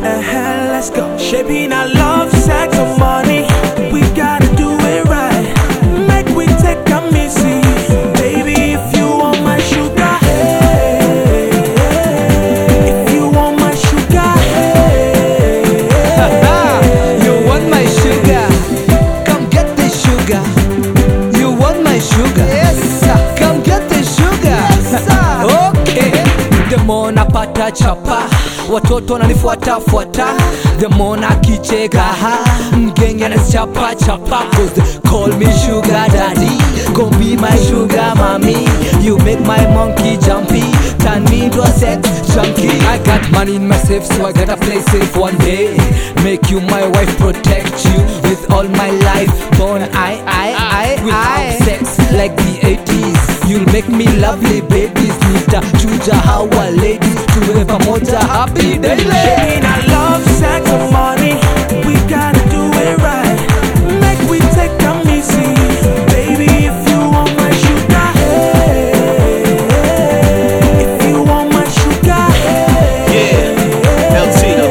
Let's go. Shaping our love, sex, or money. We gotta do it right. Make we take a missy. Baby, if you want my sugar, hey. If you want my sugar, hey. You want my sugar? Come get the sugar. You want my sugar? Yes, sir. Come get the sugar. Yes, sir. Okay. The more napata chapa, watoto wananifuata. The more nakicheka, mgenge anachapa chapa. Cause they call me sugar daddy. Gon' be my sugar mommy. You make my monkey jumpy, turn me into a sex junkie. I got money in my safe, so I gotta play safe one day. Make you my wife, protect you with all my life. Born without sex like the 80s. You'll make me lovely babies. Nitachuja hawa ladies, tuwe pamoja happy daily. Shaping our love, sex, or money. We gotta do it right. Make we take a missy. Baby, if you want my sugar, hey. If you want my sugar, hey. Yeah,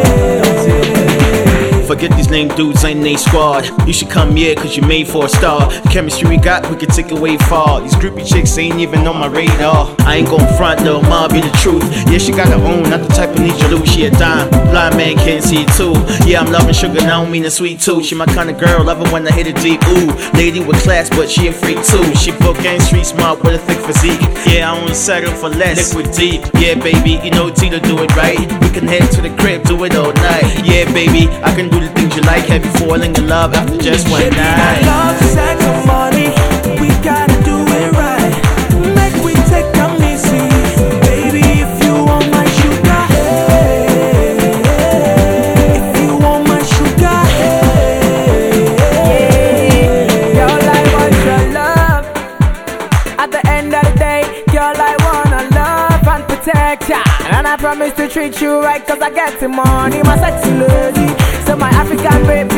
LT. Forget these lame dudes, ain't they squad. You should come here, cause you're made for a star. The chemistry we got, we can take it way far. These groupie chicks ain't even on my radar. I ain't gon' front though, ma be the truth. Yeah, she got her own, not the type of need you lose. She a dime, blind man can't see it too. Yeah, I'm loving sugar, I don't mean the sweet too. She my kind of girl, love her when I hit it deep. Ooh, lady with class, but she a freak too. She book and street smart with a thick physique. Yeah, I won't settle for less. Liquid deep, yeah baby, you know Tito do it right. We can head to the crib, do it all night. Yeah baby, I can do the things you like. Have you falling in love after just one Shaping night? our love, sex, or money. We gotta do it right. Make we take a missy. Baby, if you want my sugar, hey. If you want my sugar, hey. Girl, I want your love. At the end of the day, girl, I wanna love and protect ya. And I promise to treat you right, cause I get the money, my sexy lady. So my African baby,